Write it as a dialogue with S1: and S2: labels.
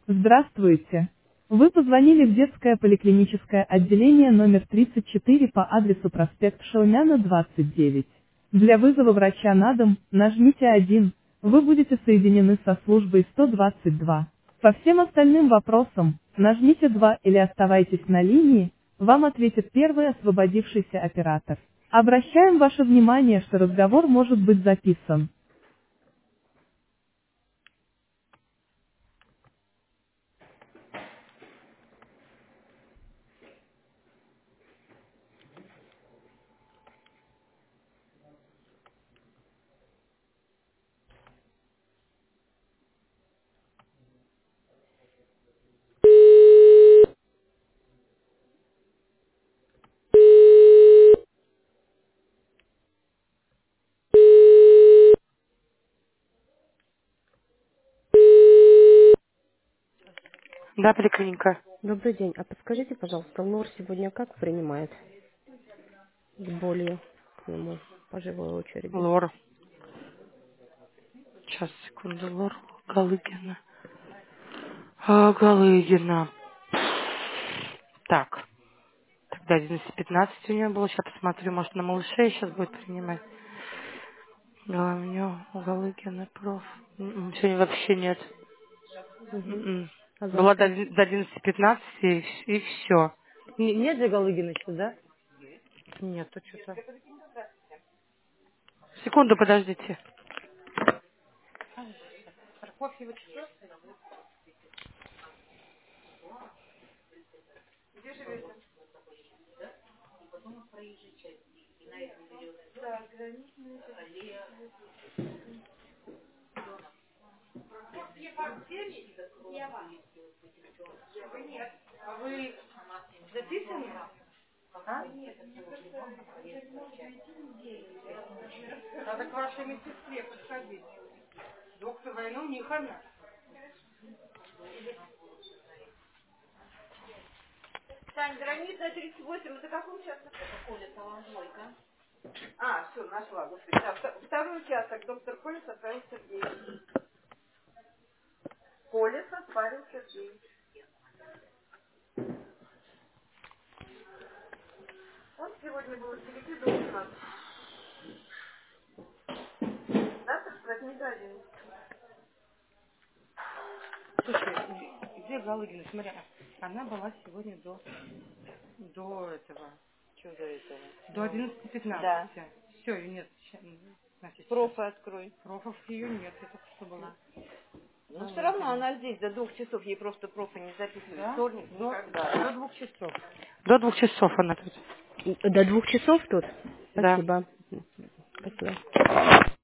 S1: Здравствуйте. Вы позвонили в детское поликлиническое отделение номер 34 по адресу проспект Шаумяна, 29. Для вызова врача на дом, нажмите 1. Вы будете соединены со службой 122. По всем остальным вопросам, нажмите 2 или оставайтесь на линии, вам ответит первый освободившийся оператор. Обращаем ваше внимание, что разговор может быть записан. Да, поликлиника.
S2: Добрый день. А подскажите, пожалуйста, лор сегодня как принимает с болью к нему по живой очереди?
S1: Лор. Сейчас, секунду, Лор Галыгина. Галыгина. Так, тогда 11:15 у нее было. Сейчас посмотрю, может, на малышей сейчас будет принимать. Да, у нее Галыгина проф. Сегодня вообще нет.
S2: Угу.
S1: М-м.
S2: А
S1: Была до
S2: завтра?
S1: 11:15 и все.
S2: Нет же Галыгина еще, да?
S1: Нет, тут что-то. Секунду, подождите. Надо к вашей медсестре подходить. Доктор войну Нихана. Тань, граница 38, это какой участок? Это Колеса, Ломойка. А, все, нашла. Господи. Да, второй участок. Доктор Колес отправил Сергей. Колес отправил Сергей. Он сегодня был с 9 до утра. Завтра с 8 до 11. Слушай, где Галыгина? Смотри, она была сегодня до этого.
S2: Что до этого?
S1: До
S2: Ну,
S1: 11:15.
S2: да.
S1: Все, ее нет. Значит, сейчас.
S2: Профы открой.
S1: Профов ее нет, это что была.
S2: Ну, все равно
S1: Галыгина.
S2: она здесь до 2 часов, ей просто профы не записывают.
S1: Да?
S2: Вторник,
S1: До
S2: никогда.
S1: 2 часов. До 2 часов она тут.
S2: До 2 часов тут?
S1: Да.
S2: Спасибо. Спасибо.